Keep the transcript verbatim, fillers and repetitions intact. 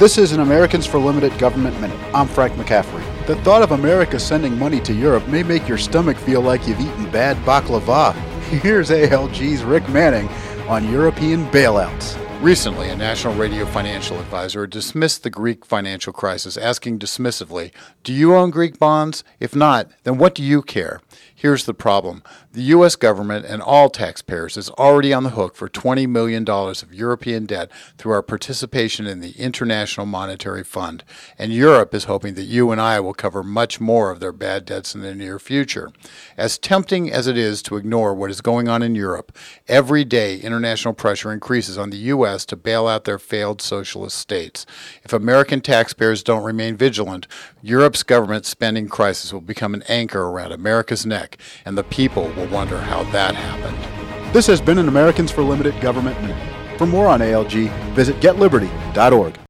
This is an Americans for Limited Government Minute. I'm Frank McCaffrey. The thought of America sending money to Europe may make your stomach feel like you've eaten bad baklava. Here's A L G's Rick Manning on European bailouts. Recently, a National Radio financial advisor dismissed the Greek financial crisis, asking dismissively, "Do you own Greek bonds? If not, then what do you care?" Here's the problem. The U S government and all taxpayers is already on the hook for twenty million dollars of European debt through our participation in the International Monetary Fund, and Europe is hoping that you and I will cover much more of their bad debts in the near future. As tempting as it is to ignore what is going on in Europe, every day international pressure increases on the U S to bail out their failed socialist states. If American taxpayers don't remain vigilant, Europe's government spending crisis will become an anchor around America's neck, and the people will wonder how that happened. This has been an Americans for Limited Government Minute. For more on A L G, visit get liberty dot org.